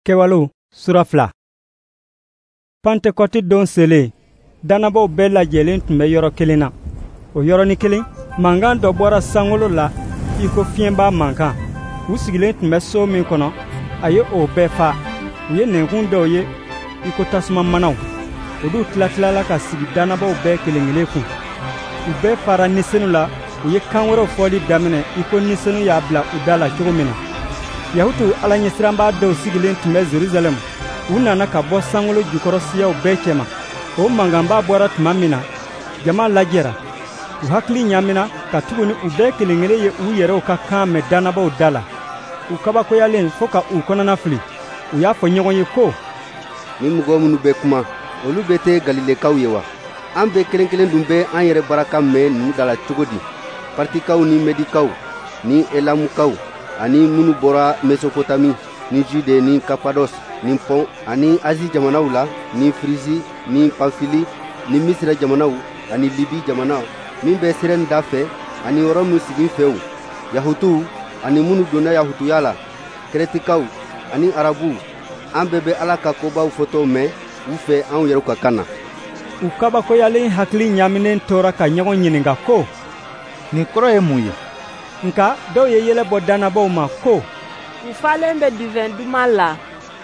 Kewalo sura 2. Pentecote don sele danabaw bɛɛ lajɛlen tun bɛ yɔrɔ kelen na. O yɔrɔnin kelen mankan dɔ bɔra sankolo la i ko fiɲɛba mankan. U sigilen tun bɛ so min kɔnɔ a ye o bɛɛ fa. U ye nɛnkun dɔw ye i ko tasuma manaw. Olu tilatilala ka sigi danabaw bɛɛ kelen kelen kun. U bɛɛ fara nisenu la. U ye kan wɛrɛw fɔli daminɛ i ko nisenu y'a bila u da la cogo min na. Yahutu Alaɲɛsiranba dɔw sigilen tun bɛ Jerusalem. U nana ka bɔ sankolo jukɔrɔ siyaw bɛɛ cɛma. O mankanba bɔra tuma min na jama lajɛra. U hakili ɲamina ka tuguni u bɛɛ kelen kelen ye u yɛrɛw ka kan mɛn danabaw da la. U kabakoyalen fo ka u kɔnɔna fili. U y'a fɔ ɲɔgɔn ye ko, ni mɔgɔ minnu bɛ kuma olu bɛ tɛ Galilekaw ye wa? An bɛɛ kelen kelen dun bɛ an yɛrɛ baraka mɛn ninnu da la cogo di? Partikaw ni Medikaw ni Elamukaw ani minnu bɔra Mesopotami ni Jude ni Kapados ni Pon ani Azi jamanaw la ni Frizi ni Pamfili ni Misira jamanaw ani Libi jamanaw min bɛ Sirɛni da fɛ ani yɔrɔ min sigi fɛw, Yahutuw ani minnu donna Yahutuya la, Kɛrɛtikaw ani Arabuw, an bɛɛ bɛ Ala ka kobaw fɔtɔ mɛn u fɛ anw yɛrɛw ka kan na. U kabakoyalen hakili ɲaminen tora ka ɲɔgɔn ɲininka ko, nin kɔrɔ ye mun ye? Nka dɔw ye yɛlɛ bɔ danabaw ma ko, u falen bɛ divin duman la.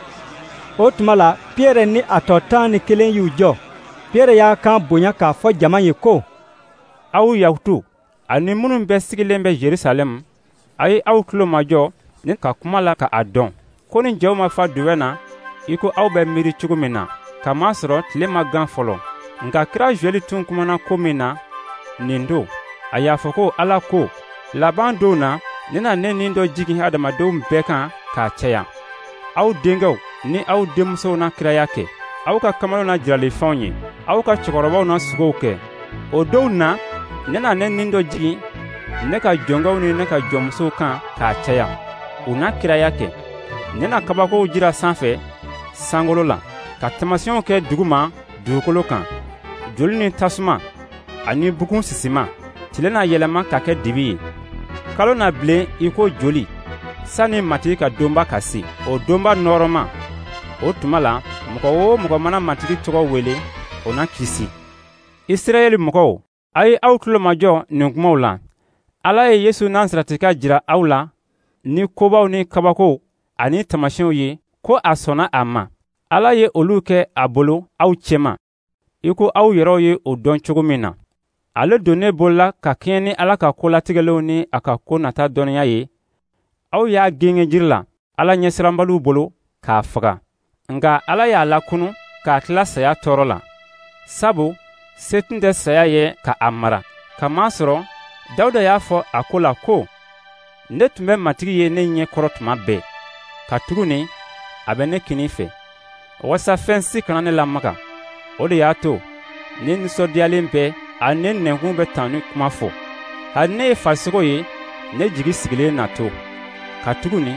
O tuma la Piyɛrɛ ni a tɔ 11 y'u jɔ. Piyɛrɛ y'a kan bonya k'a fɔ jama ye ko, aw Yahutu ani minnu bɛɛ sigilen bɛ Jerusalem, a ye aw tulo majɔ ni ka kuma la ka a dɔn ko ni jɛw ma fa duwɛ na i ko aw bɛ miiri cogo min na, kamasɔrɔ tile ma gan fɔlɔ. Nka kira Joɛli tun kumana ko min na nin don, a y'a fɔ ko Ala ko, laban don na ne na ne nin dɔ jigin adamadenw bɛɛ kan k'a caya. Aw denkɛw ni aw denmusow na kiraya kɛ, aw ka kamalenw na jiralifɛnw ye, aw ka cɛkɔrɔbaw na sugow kɛ. O don na ne na ne nin dɔ jigin ne ka jɔnkɛw ni ne ka jɔnmusow kan k'a caya. U na kiraya kɛ. Ne na kabakow jira sanfɛ sankolo la, ka taamasiyɛnw kɛ duguma dugukolo kan, joli ni tasuma ani bugun sisima. Tile na yɛlɛma ka kɛ dibi ye, kalo na bilen i ko joli, sani matigi ka donba ka se. O donba nɔrɔma, o tuma la mɔgɔ o mɔgɔ mana matigi tɔgɔ wele o na kisi. Israɛli mɔgɔw, a ye aw tulo majɔ nin kumaw la. Ala ye Yesu Nasarɛtika jira aw la ni kobaw ni kabakow ani taamasiyɛnw ye ko a sɔnna a ma. Ala ye olu kɛ a bolo aw cɛma i ko aw yɛrɛw ye o dɔn cogo min na. Ale donnen bolola ka kɛɲɛ ni Ala ka kolatigɛlenw ni a ka ko nata dɔnniya ye. Aw y'a gɛngɛ jiri la Alaɲɛsiranbaliw bolo k'a faga. Nka Ala y'a lakunu k'a tila saya tɔɔrɔ la. Sabu se tun tɛ saya ye ka a mara. Kamasɔrɔ Dawuda y'a fɔ a ko la ko, ne tun bɛ matigi ye ne ɲɛ kɔrɔ tuma bɛɛ, ka tuguni a bɛ ne kini fɛ, walasa fɛn si kana ne lamaga. O de y'a to ne nisɔndiyalen bɛ a ne nɛnkun bɛ tan ni kuma fɔ. Hali ne ye farisogo ye ne jigi sigilen na to. Ka tuguni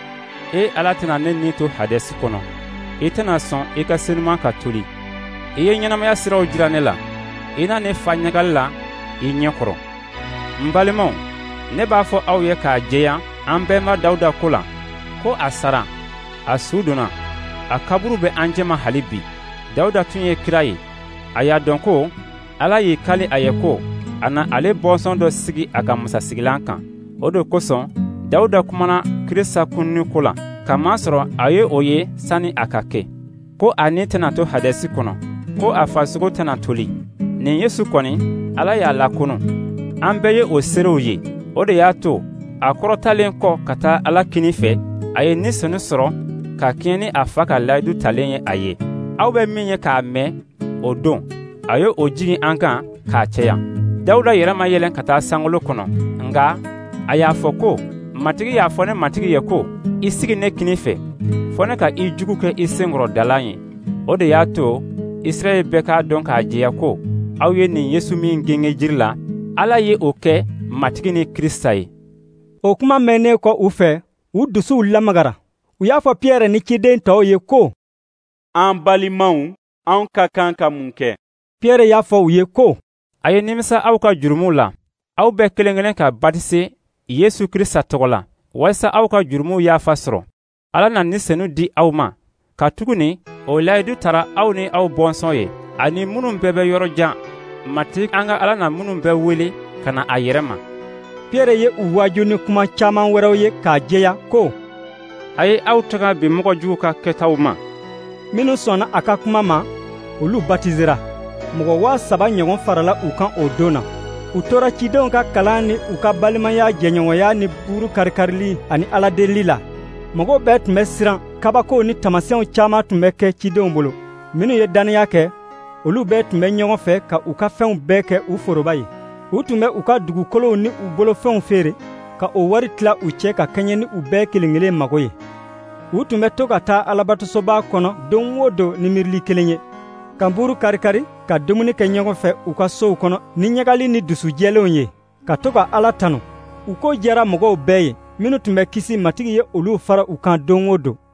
Ala tɛna ne nin to hadɛsi kɔnɔ. I tɛna sɔn i ka senuman ka toli. I ye ɲɛnamaya siraw jira ne la. I na ne fa ɲagali la i ɲɛ kɔrɔ. N balimaw, ne b'a fɔ aw ye k'a jɛya an bɛnba Dawuda ko la, ko a sara, a su donna, a kaburu bɛ an jɛma hali bi. Dawuda tun ye kira ye. A y'a dɔn ko Ala y'i kali a ye ko a na ale bɔnsɔn dɔ sigi a ka masasigilan kan. O de kosɔn Dawuda kumana Kirisa kununi ko la, kamasɔrɔ a ye o ye sani a ka kɛ, ko a ni tɛna to hadɛsi kɔnɔ, ko a farisogo tɛna toli. Nin Yesu kɔni Ala y'a lakunu. An bɛɛ ye o seerew ye. O de y'a to a kɔrɔtalen kɔ ka taa Ala kini fɛ, a ye nisɔni sɔrɔ ka kɛɲɛ ni a fa ka layidu talen ye a ye. Aw bɛ min ye k'a mɛn o don, a ye o jigin an kan k'a caya. Dawuda yɛrɛ ma yɛlɛn ka taa sankolo kɔnɔ, nka a y'a fɔ ko, matigi y'a fɔ ne matigi ye ko, i sigi ne kini fɛ fɔ ne ka i jugu kɛ i senkɔrɔ dalan ye. O de y'a to Israɛli bɛɛ k'a dɔn k'a jɛya ko aw ye nin Yesu min gɛngɛ jiri la, Ala ye o kɛ matigi ni Kirista ye. O kuma mɛnnen kɔ u fɛ, u dusuw lamagara. U y'a fɔ Piyɛrɛ ni ciden tɔw ye ko, an balimaw, an ka kan ka mun kɛ? Piyɛrɛ y'a fɔ u ye ko, a ye nimisa aw ka jurumuw la. Aw bɛɛ kelen kelen ka batise Yesu Kirista tɔgɔ la, walasa aw ka jurumuw yaafa sɔrɔ. Ala na ni senu di aw ma. Ka tuguni o layidu tara aw ni aw bɔnsɔn ye ani minnu bɛɛ bɛ yɔrɔ jan. Mati an ka Ala na minnu bɛɛ wele ka na a yɛrɛ ma. Piyɛrɛ ye u waaju ni kuma caaman wɛrɛw ye k'a jɛya ko: A ye aw taga bi mɔgɔjugu ka kɛtaw ma. Minnu sɔnna a ka kuma ma, olu batisera. Mɔgɔ 3,000 ɲɔgɔn farala u kan o don na. U tora cidenw ka kalan ni u ka balimaya jɛɲɔgɔnya ni buuru karikarili ani Aladelili la. Mɔgɔw bɛɛ tun bɛ siran, kabakow ni taamasiyɛnw caaman tun bɛ kɛ cidenw bolo. Minnu ye dannaya kɛ, olu bɛɛ tun bɛ ɲɔgɔn fɛ ka u ka fɛnw bɛɛ kɛ u foroba ye. U tun bɛ u ka dugukolow ni u bolofɛnw feere, ka o wari tila u cɛ ka kɛɲɛ ni u bɛɛ kelen kelen mago ye. U tun bɛ to ka taa Alabatosoba kɔnɔ don o don ni miirili kelen ye, ka buuru karikari ka dumuni kɛ ɲɔgɔn fɛ u ka sow kɔnɔ ni ɲagali ni dusujɛlenw ye, ka to ka Ala tanu. U ko diyara mɔgɔw bɛɛ ye, minnu tun bɛ kisi matigi ye olu fara u kan don o don.